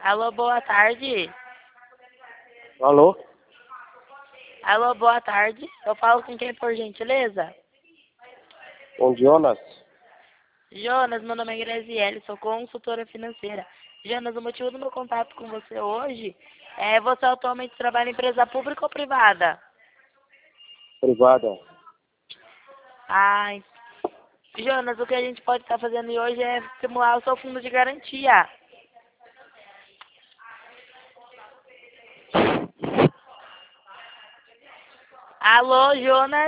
Alô, boa tarde. Alô? Alô, boa tarde. Eu falo com quem, por gentileza? Com Jonas? Jonas, meu nome é Graziele, sou consultora financeira. Jonas, o motivo do meu contato com você hoje é você atualmente trabalha em empresa pública ou privada? Privada. Ah, Jonas, o que a gente pode estar fazendo hoje é estimular o seu fundo de garantia. Alô, Jonas?